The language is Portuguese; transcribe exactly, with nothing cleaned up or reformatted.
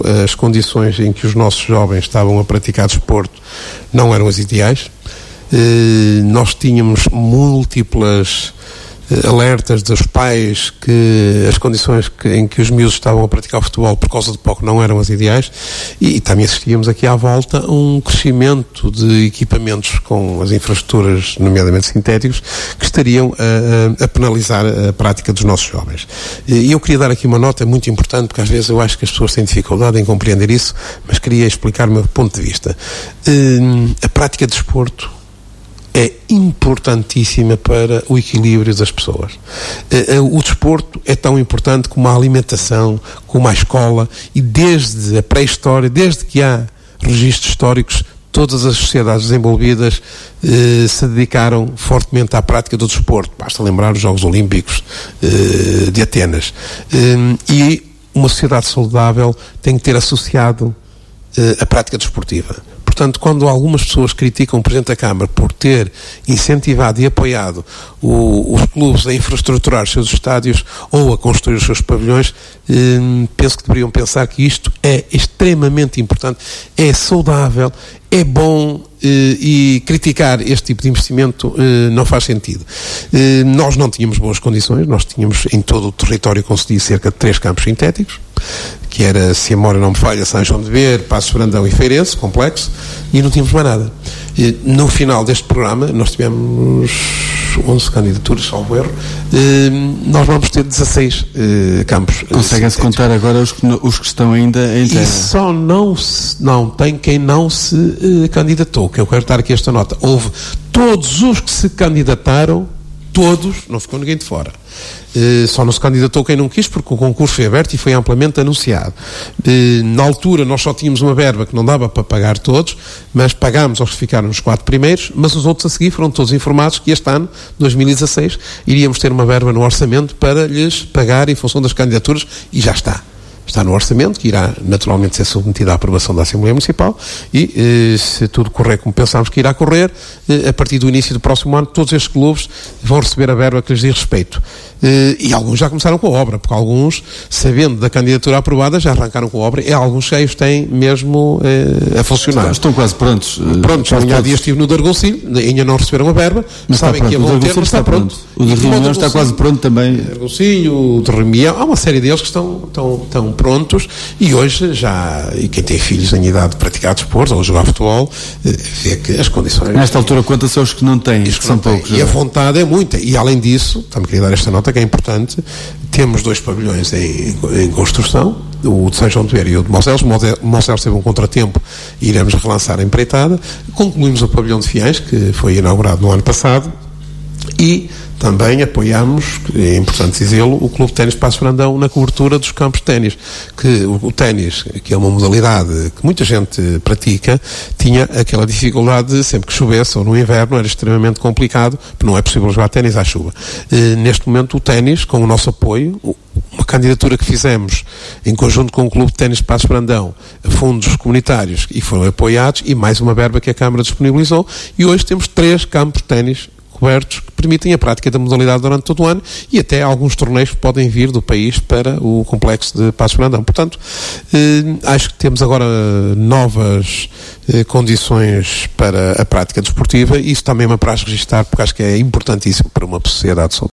as condições em que os nossos jovens estavam a praticar desporto não eram as ideais. Uh, nós tínhamos múltiplas uh, alertas dos pais que as condições que, em que os miúdos estavam a praticar o futebol por causa de pouco não eram as ideais, e, e também assistíamos aqui à volta a um crescimento de equipamentos com as infraestruturas, nomeadamente sintéticos, que estariam a, a, a penalizar a prática dos nossos jovens. E eu queria dar aqui uma nota muito importante, porque às vezes eu acho que as pessoas têm dificuldade em compreender isso, mas queria explicar o meu ponto de vista. Uh, a prática de desporto é importantíssima para o equilíbrio das pessoas. O desporto é tão importante como a alimentação, como a escola, e desde a pré-história, desde que há registros históricos, todas as sociedades desenvolvidas eh, se dedicaram fortemente à prática do desporto. Basta lembrar os Jogos Olímpicos eh, de Atenas. Eh, e uma sociedade saudável tem que ter associado eh, a prática desportiva. Portanto, quando algumas pessoas criticam o Presidente da Câmara por ter incentivado e apoiado o, os clubes a infraestruturar os seus estádios ou a construir os seus pavilhões, eh, penso que deveriam pensar que isto é extremamente importante, é saudável, é bom, eh, e criticar este tipo de investimento eh, não faz sentido. Eh, nós não tínhamos boas condições, nós tínhamos em todo o território concedido cerca de três campos sintéticos, que era, se a memória não me falha, São João de Ver, Passos Brandão e Feirense, complexo, e não tínhamos mais nada. E, no final deste programa, nós tivemos onze candidaturas, salvo erro, eh, nós vamos ter dezasseis eh, campos. Conseguem-se contar agora os que, os que estão ainda em terra? E só não, se, não tem quem não se eh, candidatou, que eu quero dar aqui esta nota. Houve todos os que se candidataram, todos, não ficou ninguém de fora. Uh, só não se candidatou quem não quis, porque o concurso foi aberto e foi amplamente anunciado. Uh, na altura nós só tínhamos uma verba que não dava para pagar todos, mas pagámos aos que ficaram nos quatro primeiros, mas os outros a seguir foram todos informados que este ano, dois mil e dezasseis, iríamos ter uma verba no orçamento para lhes pagar em função das candidaturas, e já está. Está no orçamento, que irá naturalmente ser submetido à aprovação da Assembleia Municipal, e eh, se tudo correr como pensámos que irá correr, eh, a partir do início do próximo ano, todos estes clubes vão receber a verba que lhes diz respeito. Eh, e alguns já começaram com a obra, porque alguns, sabendo da candidatura aprovada, já arrancaram com a obra, e alguns cheios têm mesmo eh, a funcionar. Estão quase prontos. Prontos, já há dias estive no Dargoncilho, ainda não receberam a verba, mas sabem que a vão ter, mas está pronto. O de Reunião está quase pronto também. O Dargoncilho, o de Remião, há uma série deles que estão, estão, estão prontos, e hoje já, e quem tem filhos em idade de praticar desporto ou jogar futebol, vê que as condições... Nesta altura conta-se aos que não têm, que são poucos. E a vontade é muita, e além disso, também queria dar esta nota que é importante, temos dois pavilhões em, em construção, o de São João de Ver e o de Mosselos. O Mosselos teve um contratempo e iremos relançar a empreitada. Concluímos o pavilhão de Fiães, que foi inaugurado no ano passado, e também apoiámos, é importante dizê-lo, o Clube de Ténis Passos Brandão na cobertura dos campos de ténis, que o, o ténis, que é uma modalidade que muita gente pratica, tinha aquela dificuldade de, sempre que chovesse ou no inverno, era extremamente complicado, porque não é possível jogar ténis à chuva. E, neste momento o ténis, com o nosso apoio, uma candidatura que fizemos em conjunto com o Clube de Ténis Passos Brandão, a fundos comunitários, e foram apoiados, e mais uma verba que a Câmara disponibilizou, e hoje temos três campos de ténis cobertos que permitem a prática da modalidade durante todo o ano, e até alguns torneios podem vir do país para o complexo de Passos Brandão. Portanto, eh, acho que temos agora novas eh, condições para a prática desportiva, e isso também me apraz registrar, porque acho que é importantíssimo para uma sociedade saudável.